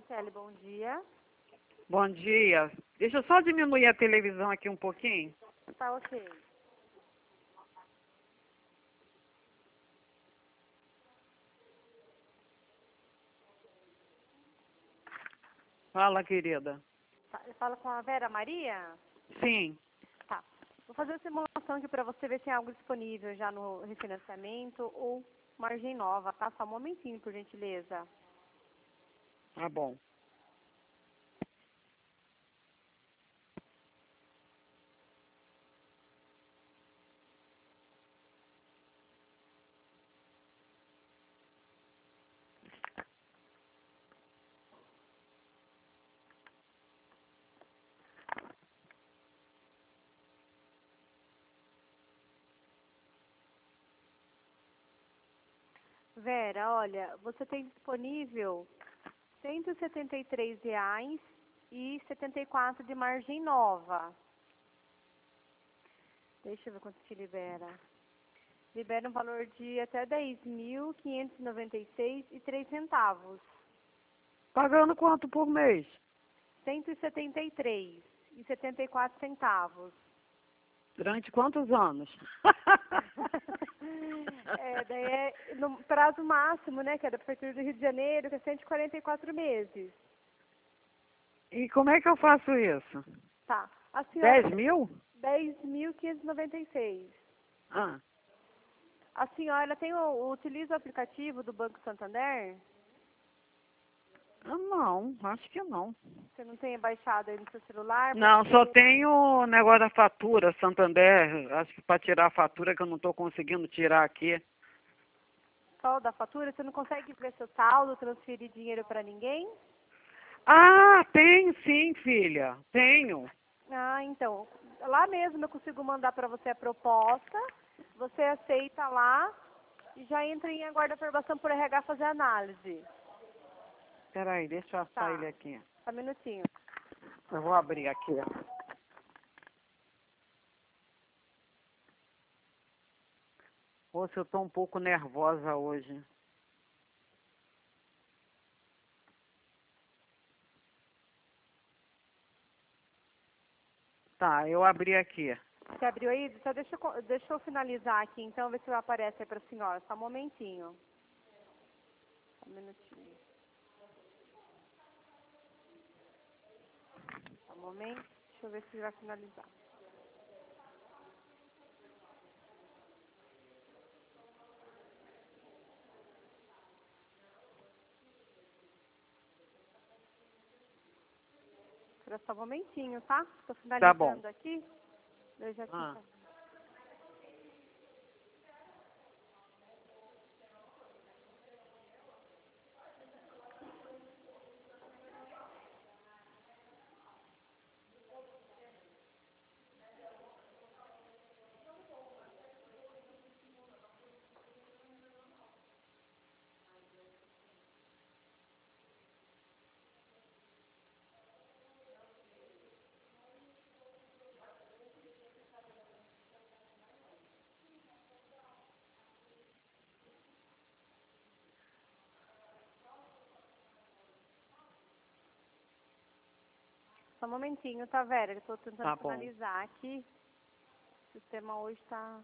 Kelly, bom dia. Bom dia. Deixa eu só diminuir a televisão aqui um pouquinho. Tá ok. Fala, querida. Fala com a Vera Maria? Sim. Tá. Vou fazer uma simulação aqui para você ver se tem algo disponível já no refinanciamento ou margem nova, tá? Só um momentinho, por gentileza. Tá bom. Vera, olha, você tem disponível R$ 173,74 de margem nova. Deixa eu ver quanto te libera. Libera um valor de até R$ 10.596,03. Pagando quanto por mês? R$ 173,74. Durante quantos anos? Daí é no prazo máximo, né, que é da Prefeitura do Rio de Janeiro, que é 144 meses. E como é que eu faço isso? Tá. A senhora... 10 mil? 10.596. Ah, A senhora utiliza o aplicativo do Banco Santander? não, acho que não. Você não tem baixado aí no seu celular? Não, só tenho o negócio da fatura, Santander. Acho que para tirar a fatura que eu não estou conseguindo tirar aqui. Só da fatura? Você não consegue ver seu saldo, transferir dinheiro para ninguém? Ah, tenho sim, filha. Tenho. Ah, então. Lá mesmo eu consigo mandar para você a proposta. Você aceita lá e já entra em aguarda aprovação por RH fazer a análise. Peraí, deixa eu achar Tá. ele aqui. Só um minutinho. Eu vou abrir aqui. Poxa, eu estou um pouco nervosa hoje. Tá, eu abri aqui. Você abriu aí? Só deixa eu finalizar aqui, então, ver se aparece aí para a senhora. Só um momentinho. Só um minutinho. Só um momento. Deixa eu ver se vai finalizar. Espera só um momentinho, tá? Estou Tá bom. finalizando aqui. Eu já Ah. Só um momentinho, tá, Vera? Eu estou tentando Tá bom. finalizar aqui. O sistema hoje está...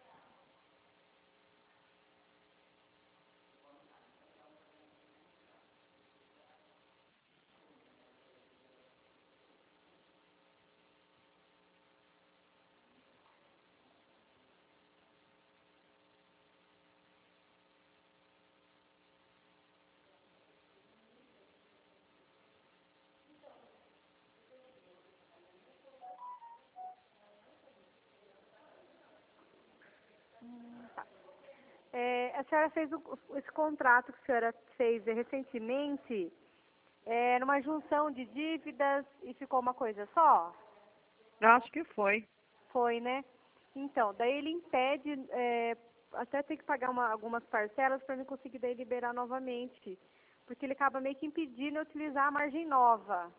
Tá. A senhora fez esse contrato que a senhora fez recentemente, numa junção de dívidas e ficou uma coisa só? Acho que foi. Foi, né? Então, daí ele impede, até ter que pagar algumas parcelas para não conseguir daí liberar novamente. Porque ele acaba meio que impedindo utilizar a margem nova.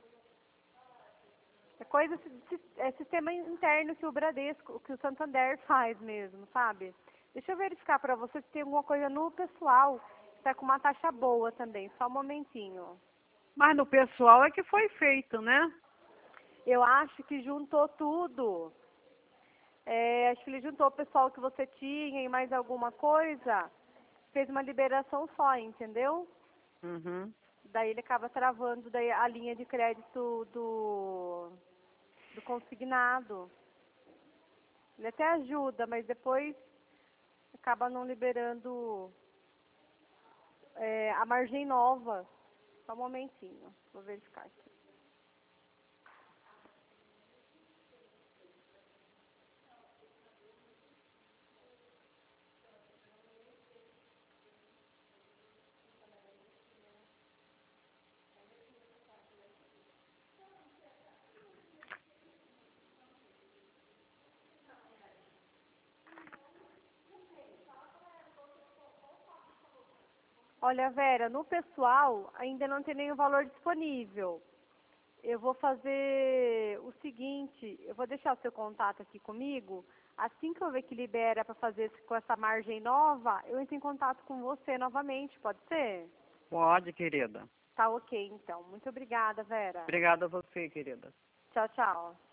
É sistema interno que o Bradesco, que o Santander faz mesmo, sabe? Deixa eu verificar para você se tem alguma coisa no pessoal que está com uma taxa boa também. Só um momentinho. Mas no pessoal é que foi feito, né? Eu acho que juntou tudo. Acho que ele juntou o pessoal que você tinha e mais alguma coisa, fez uma liberação só, entendeu? Uhum. Daí ele acaba travando daí a linha de crédito do consignado. Ele até ajuda, mas depois acaba não liberando a margem nova. Só um momentinho, vou verificar aqui. Olha, Vera, no pessoal ainda não tem nenhum valor disponível. Eu vou fazer o seguinte, eu vou deixar o seu contato aqui comigo. Assim que eu ver que libera para fazer com essa margem nova, eu entro em contato com você novamente, pode ser? Pode, querida. Tá ok, então. Muito obrigada, Vera. Obrigada a você, querida. Tchau, tchau.